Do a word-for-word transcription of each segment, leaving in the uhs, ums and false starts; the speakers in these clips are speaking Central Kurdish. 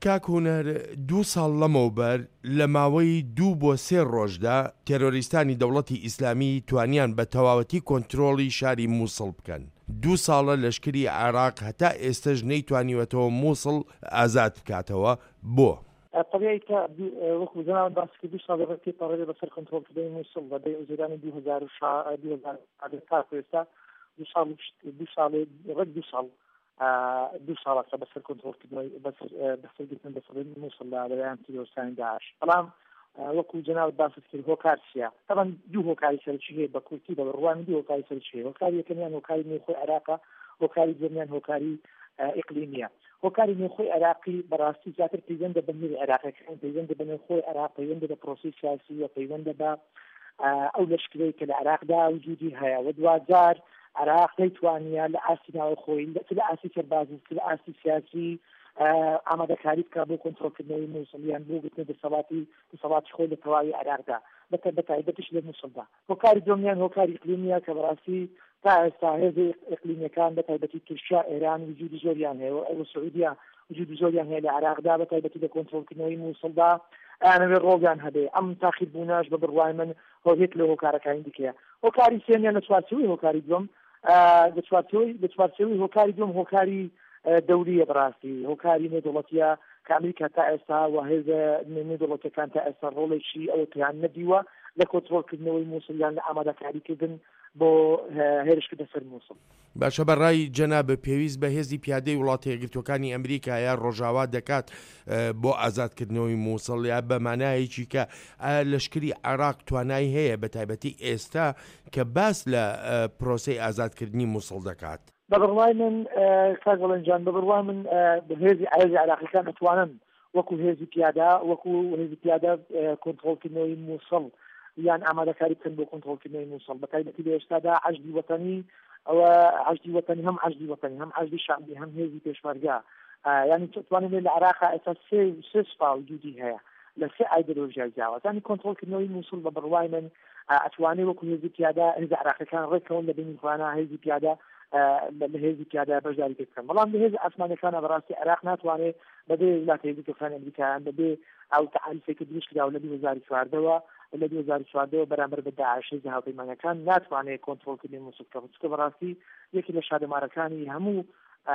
کاک هونەر دوو ساڵ لەمەوبەر لە ماوەی دوو بۆ سێ ڕۆژدا تێرۆریستانی دەوڵەتی ئیسلامی توانیان بە تەواوەتی کۆنتترۆڵی شاری مووسڵ بکەن. دوو ساڵە لەشکری عێراق هەتا ئێستەش نەیتوانیوەتەوە مووسڵ ئازاد بکاتەوە. بۆ طبيعي وەکو زمان باسی دوو ساڵ ڕێتی پەڕێ بەسەر کۆنتترۆلکردنی مووسڵ بە دەی ئەوزێرانی دوو هەزار و تا ئێستا دوو ساڵ دوو ساڵ ڕێک دوو ساڵ دوو ساڵە بەسەر کۆنتترۆلکردنەوەی بەسەرگرتن بەسەر مووسڵ لە لەلایەن تیرۆریستانی داعش. بەڵام وەکو جەناب باست کرد هۆکار چییە؟ طبعا دوو هۆکاری سەرچی هەیە بە کورتی بە بڕوانی دوو هۆکاری سەرچی هەیە. هۆکاری یەکەمیان هۆکاری نێوخۆی عێراقا، هۆکاری دووەمیان هۆکاری ئیقلیمیە. هۆکاری نێوخۆی عێراقی بەڕاستی زیاتر پەیوەندە بە نێوی عێراقیەکان، پەیوەندە بە نێوخۆی عێراق، پەیوەندە بە پرۆسی سیاسی و پەیوەندە بە ئەو لەشکرەی کە لە عێراقدا وجودی هەیە و دوجار عێراق نەیتوانیە لە ئاسی ناوی خۆی لە ئاسی سەربازی لە ئاسی سیاسی ئامادەکاری بکات بۆ کۆنتترۆلکردنەوەی مووسڵ یان بۆ گرتنە دەسەڵاتی دەسەڵاتی خۆی لە تەواوی عێراقدا بەتایبەتیش لە مووسڵدا. هۆکاری دووەمیان هۆکاری ئیقلیمیە کە بەڕاستی تا ئێستا هێزی ئیقلیمیەکان بەتایبەتی تورکیا، ئێران وجودی زۆریان هەیە و سعودیا وجودی زۆریان هەیە لە عێراقدا بەتایبەتی لە کۆنتترۆلکردنەوەی مووسڵدا ئەوێ ڕۆڵیان هەبێ. ئەم تاقیبوونەش بە بڕوای من هۆیەک لە هۆکارەکانی دیکەیە. هۆکاری سێمیان لە چوارچێوەی هۆکاری دووەم لە چوارچێوەی هۆکاری دووەم هۆکاری دەوریە بەڕاستی هۆکاری نێودەوڵەتیە کە ئەمریکا تا ئێستا و هێزە نێودەوڵەتیەکان تا ئێستا ڕۆڵێکی ئەوە پێیان نەدیوە لە کۆنتترۆلکردنەوەی مووسڵ یان لە ئامادەکاریکردن بۆ هێرشکردنە سەر مووسڵ. باشە بەڕای جەناب پێویست بە هێزی پیادەی وڵاتە یەکگرتووەکانی ئەمریکا یا ڕۆژاوا دەکات بۆ ئازادکردنەوەی مووسڵ یا بە مانایەکی کە لەشکری عێراق توانای هەیە بە تایبەتی ئێستا کە باس لە پرۆسەی ئازادکردنی مووسڵ دەکات؟ بە بڕوای من کاک وەڵەنجان بە بڕوای من هێزی هێزی عێراقیەکان ئەتوانن وەکو هێزی پیادا وەکو هێزی پیادا کۆنتترۆلکردنەوەی مووسڵ یان ئامادەکاری بکەن بۆ کۆنتترۆلکردنەوەی مووسڵ بەتایبەتی لە ئێستادا عەجدی وەتەنی ئەوە عەجدی وەتەنی هەم عەجدی وەتەنی هەم عەجدی شەعبی هەم هێزی پێشمەرگە یعنی توانێت لە عێراقا ئێستا سێ سپا وجودی هەیە لە سێ ئایدۆلۆژیای جیاواز. یعنی کۆنتترۆلکردنەوەی مووسڵ بە بڕوای من ئەتوانێت وەکو هێزی پیادا هێزی عێراقیەکان ڕێکەوەن لە بینی خۆیانە هێزی پیادا لە هێزی پیادا بەشداری پێ بکەن. بەڵام لە هێزی ئاسمانیەکانە بەڕاستی عێراق ناتوانێت بەبێ وڵاتە یەکگرتووەکانی ئەمریکایان بەبێ ئەو تەعاریفێکی دروست کراوە لە دوو هەزار و چواردەوە لە دوو هەزار و چواردەوە بەرامبەر بە داعش هێزی هاوپەیمانەکان ناتوانێت کۆنتترۆلکردنی مووسڵ بکات چونکە بەڕاستی یەکی لە شادەمارەکانی هەموو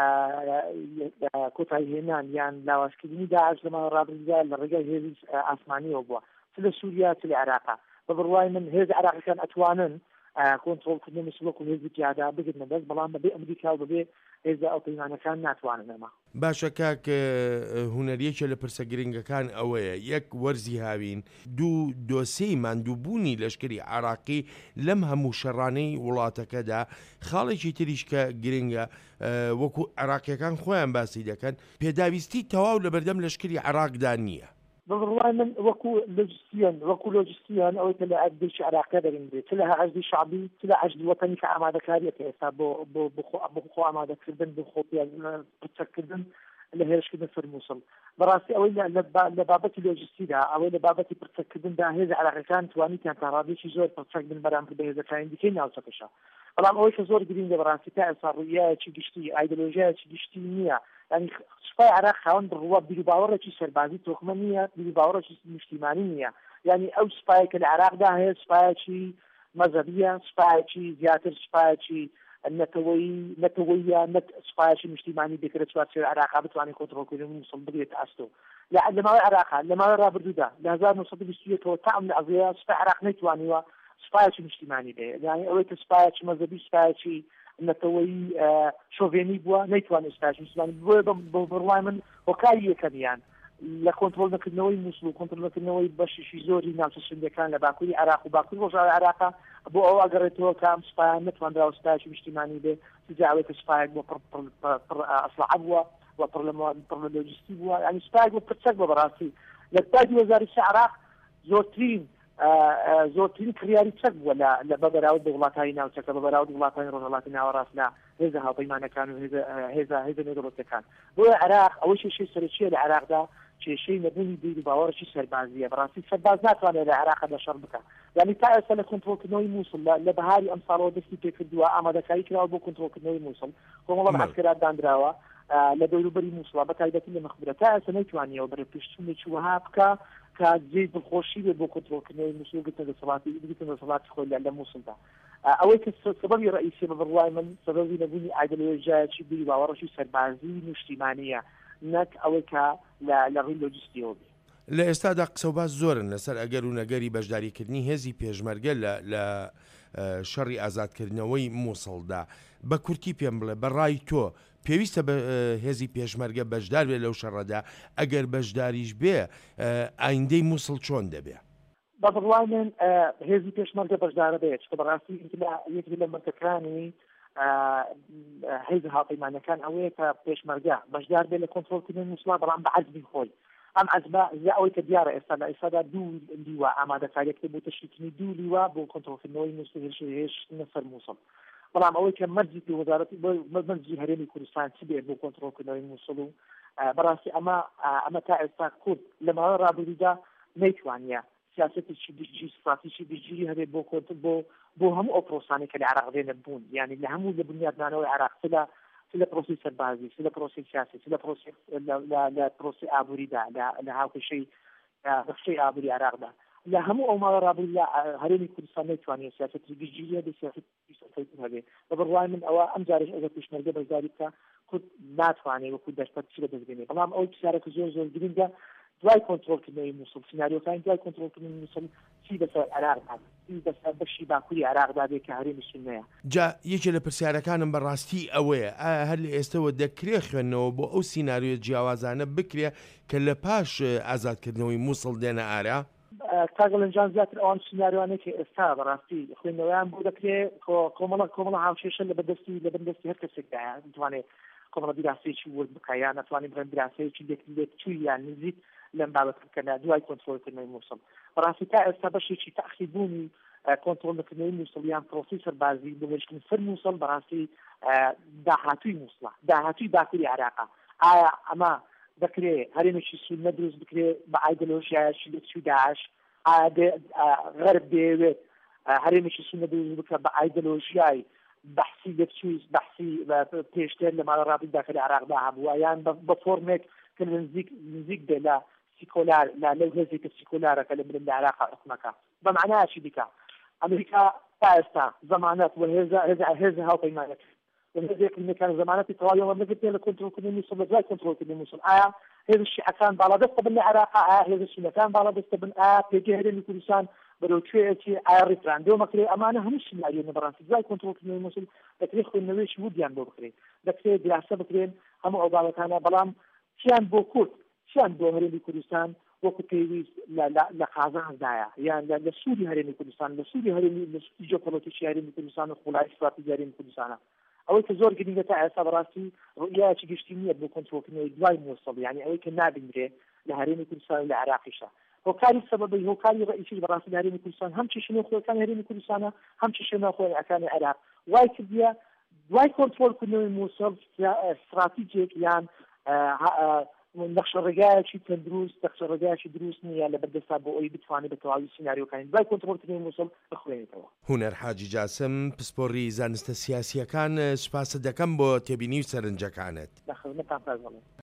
کۆتایهێنان یان لاوازکردنی داعش لە ماوەی ڕابردوودا لە ڕێگای هێزی ئاسمانیەوە بووە چ لە سووریا چ لە عێراقا. بە بڕوای من هێز عێراقیەکان ئەتوانن کۆنتترۆلکردنی مووسڵ وەکو هێزی پیادا بگرنە دەست، بەڵام بەبێ ئەمریکا و بەبێ هێزە ئەوپەیمانەکان ناتوانن ئەمە. باشە کاک هونەریەکە لە پرسە گرنگەکان ئەوەیە یەک وەرزی هاوین دوو دۆسەی ماندووبوونی لەشکری عێراقی لەم هەموو شەڕانەی وڵاتەکەدا خاڵێکی تریش کە گرنگە وەکو عێراقیەکان خۆیان باسی دەکەن پێداویستی تەواو لە بەردەم لەشکری عێراقدا نییە. بڕوای من وەکو لۆجستیان وەکو لۆجستیان ئەوەی کە لە عەجدی عێراقیە دەرێنرێت چ لە عەجدی شەعبی چ لە عەجدی وەتەنی کە ئامادەکاریەکە ئێستا بۆ بۆ بۆ خۆ ئامادەکردن بۆ خۆ پچەکردن لە هێرشکردن سەر مووسڵ. بەڕاستی ئەوەی لە بابەتی لۆجستیدا ئەوەی لە بابەتی پرچەکردندا هێز عێراقیەکان توانیتیان تا ڕادێکی زۆر پرچەک بن بەرامبەر بە هێزەکانی دیکەی ناوچەکەشە. بەڵام ئەوەی کە زۆر گرنگە بەڕاستی تا ئێستا ڕوویایەکی گشتی ئایدۆلۆژیایەکی گشتی نییە. یعنی سوپای عێراق خاوەن بڕوا بیر و باوەڕێکی سەربازی تۆخمە نییە، بیر و باوەڕێکی نیشتیمانی نییە. یعنی ئەو سوپایە کە لە عێراقدا هەیە سوپایەکی مەذهبیە، سوپایەکی زیاتر سوپایەکی نەتەوەیی نەتەوەییە، نەت سوپایەکی نیشتیمانی بکرێت چوارچێوەی عێراقا بتوانێت کۆنتترۆلکردنی مووسڵ بگرێت ئەستۆ. لە ماوەی عێراقا لە ماوەی ڕابردوودا لە هەزار و نۆ سەد و بیست و یەکەوە تا ئەم لەحظەیە سوپای عێراق نەیتوانیوە سوپایەکی نیشتیمانی بێ. یعنی ئەوەی کە سوپایەکی مەذهبی سوپایەکی نەتەوەیی شۆڤێنی بووە نەیتوانێت سوپایەکی نیشتیمانی بۆیە بە بڕوای من هۆکاری یەکەمیان لە کۆنتترۆل نەکردنەوەی مووسڵ و کۆنتترۆل نەکردنەوەی بەشیشی زۆری ناوچە سندەکان لە باکووری عێراق و باکووری ڕۆژاوای عێراقا بۆ ئەوە ئەگەڕێتەوە کە ئەم سوپایان نەتوانراوە سوپایەکی نیشتیمانی بێ جاوێت کە سوپایەک بۆ پڕ ئەسلحە بووە و پڕ لە لۆجستی بووە. یعنی سوپایەک بۆ پرچەک بە بەڕاستی لە تا دوو هەزار و سێ عێراق زۆرترین زۆرترین کریاری چەک بووە لە بەبەراورد بە وڵاتانی ناوچەکە بەبەراورد وڵاتانی ڕۆژهەڵاتی ناوەڕاست لە هێزە هاوپەیمانەکان و هێزە هێزە نێودەوڵەتیەکان. بۆیە عێراق ئەوەی کێشەی سەرەکیە لە عێراقدا کێشەی نەبوونی بیر و باوەڕێکی سەربازیە. بەڕاستی سەرباز ناتوانێت لە عێراقا لە شەڕ بکات. یعنی تا ئێستا لە کۆنتترۆلکردنەوەی مووسڵ لە بەهاری ئەم ساڵەوە دەستی پێکردووە ئامادەکاری کراوە بۆ کۆنتترۆلکردنەوەی مووسڵ کۆمەڵە عەسکەرات دانراوە لە دەوروبەری مووسڵ بە تایبەتی لە مەخبرە تا ئێستا نەیتوانیەوە بەرە پێشچوونێکی وەها بکە کە جێی دڵخۆشی بێ بۆ کۆنتڕۆلکردنەوەی مووسڵ بگەتە دەسەڵاتی بگەتە دەسەڵاتی خۆی لە مووسڵدا. ئەوەی کە سبەبی ڕئیسی بە بڕوای من سبەبی نەبوونی ئایدۆلۆژیایەکی بووی باوەڕەشی سەربازی نیشتیمانیە نەک ئەوەی کە لە ڕووی لۆجستیەوە بێ. لە ئێستادا قسە و باس زۆرن لەسەر ئەگەر و نەگەری بەشداریکردنی هێزی پێشمەرگە لە شەڕی ئازادکردنەوەی مووسڵدا. بە کورتی پێم بڵێ بەڕای تۆ پێویستە بە هێزی پێشمەرگە بەشدار بێ لەو شەڕەدا، ئەگەر بەشداریش بێ ئایندەی مووسڵ چۆن دەبێ؟ بە بڕوای من هێزی پێشمەرگە بەشدارە بێت کە بەڕاستی یەکی لە مرتەکانی هێز هاوپەیمانەکان ئەوەیە کە پێشمەرگە بەشدار بێت لە کۆنتڕۆلکردنی مووسڵ بەڵام بە عەزمی خۆی. ئەم عەزمە ئەوەی کە دیارە ئێستا لە ئێستادا دوو لیوە ئامادەکاریەکە بۆ تەشکیلکردنی دوو لیوە بۆ کۆنتڕۆلکردنەوەی مووسڵ هێشتنە سەر مووسڵ. بەڵام ئەوەی کە مەرجی پێ وەزارەتی مەرجی هەرێمی کوردستان چی بێت بۆ کۆنتڕۆلکردنەوەی مووسڵ و بەڕاستی ئەمە ئەمە تا ئێستا کورد لە ماوەی ڕابردوودا نەیتوانیە سیاسەتێکی دژی استراتیژی دژگیری هەبێت بۆ کۆنت بۆ بۆ هەموو ئەو پرۆسانی کە لە عێراق دێنە بوون، یعنی لە هەموو لە بنیادنانەوەی عێراق لە پرۆسی سەربازی لە پرۆسی سیاسی لە پرۆسی لە پرۆسی ئابووریدا لە هاوکەشەی بەخشەی ئابووری عێراقدا لە هەموو ئەو ماوە ڕابردوودا هەرێمی کوردستان نەیتوانێت سیاسەتی دژگیری هەبێت سیاسەتی هەبێت. بە بڕوای من ئەوە ئەم جارش ئەگەر پێشمەرگە بەشداری بکە کورد ناتوانێت وەکو دەستپەت چی بەدەستبێنێت. بەڵام ئەوەی پرسیارێکە زۆر زۆر گرنگە دوای کۆنتڕۆلکردنەوەی مووسڵ سیناریۆکانی دوای کۆنتڕۆلکردنەوەی مووسڵ چی بەسەر عێراقدا چی بەسەر بەشی باکووری عێراقدا بێت کە هەرێمی سوننەیە. جا یەکێک لە پرسیارەکانم بەڕاستی ئەوەیە هەر لە ئێستەوە دەکرێت خوێندنەوە بۆ ئەو سیناریۆ جیاوازانە بکرێ کە لە پاش ئازادکردنەوەی مووسڵ دێنە ئارا؟ کاگەڵنجان زیاتر ئەوان سیناریۆوانەیە کە ئێستا بەڕاستی خوێندنەوەیان بۆ دەکرێت کۆمەڵە کۆمەڵە هاوشێشە لە بەدەستی لە بەردەستی هەر کەسێکدایە دەتوانێت کۆمەڵە بیراسەیەکی وەرد بکە یان ناتوانێت بڵێن بیراسەیەکی لێک چووی یان نزیک لەم بابەتکەدا دوای کۆنتڕۆلکردنەوەی مووسڵ. بەڕاستی تا ئێستا بەشێکی تەخیبوونی کۆنتڕۆلکردنەوەی مووسڵ یان پرۆسی سەربازی بۆ هێشتن سەر مووسڵ بەڕاستی داهاتووی مووسڵە داهاتووی باکووری عێراقا. ئایا ئەمە دەکرێت هەرێمێکی سوننە دروست بکرێت بە ئایدۆلۆژیایەکی لەکچووی داعش؟ غەرب دەیەوێت هەرێمێکی سوننە دروست بکە بە ئایدۆلۆژیای بەحسی لەکچووی بەحسی پێشتر لە ماوەی ڕابردوودا کە لە عێراقدا هەبووە یان بە فۆرمێک کە نزیک نزیک بێت لە سیکۆلار لەو هێزێکە سیکۆلارەکە لە لە عێراق حکومەکە بە معنایەکی دیکە ئەمریکا تا ئێستا زەمانەت و هێز هاوپەیمانەت هێزێکی مەکان زەمانەتی تەواویەوە نەگرتێ لە کۆنتڕۆلکردنی مووسڵ لە دوای کۆنتڕۆلکردنی مووسڵ. ئایا هێز شیعەکان باڵادەست بن لە عێراق؟ ئایا هێز سوننەکان باڵادەست بن؟ ئایا پێگەی هەرێمی کوردستان بەرەو کوێیەکی ئایا ڕیفراندۆمە کرێ؟ ئەمانە هەموو سیناریۆنە بەڕاستی دوای کۆنتڕۆلکردنەوەی مووسڵ دەکرێت خوێندنەوەیکی وودیان بۆ بکرێت، دەکرێت دراسە بکرێن هەموو ئەو بابەتانە، بەڵام چیان بۆ کورد چیان بۆ هەرێمی کوردستان وەکو پێویست لە قازانزدایە یان لە سووری هەرێمی کوردستان لە سووری هەرێمی لە سووری جیۆپۆلیتیکی هەرێمی کوردستان و خوڵای استراتیژی هەرێمی کوردستانە. ئەوەی کە زۆر گرنگە تا ئێستا بەڕاستی ڕوئیایەکی گشتی نییە بۆ کۆنتڕۆلکردنەوەی دوای مووسڵ، یعنی ئەوەی کە نابینرێ لە هەرێمی کوردستان و لە عێراقیشە. هۆکاری سەبەبی هۆکاری ڕئیسی بەڕاستی لە هەرێمی کوردستان هەم چێشتە خۆیەکانی هەرێمی کوردستانە هەم چێشتە خۆیەکانی عێراق وای کردیە دوای کۆنتڕۆلکردنەوەی مووسڵ استراتیژیەک یان نەخشەڕێگایەکی تەندروست نەخشەڕێگایەکی دروست نییە لە بەردەستا بۆ ئەوی بتوانێت بە تەواوی سیناریۆکانی دوای کۆنتڕۆلکردنەوەی مووسڵ بخوێنێتەوە. هونەر حاجی جاسم پسپۆڕی زانستە سیاسیەکان سوپاس دەکەم بۆ تێبینی و سەرنجەکانت.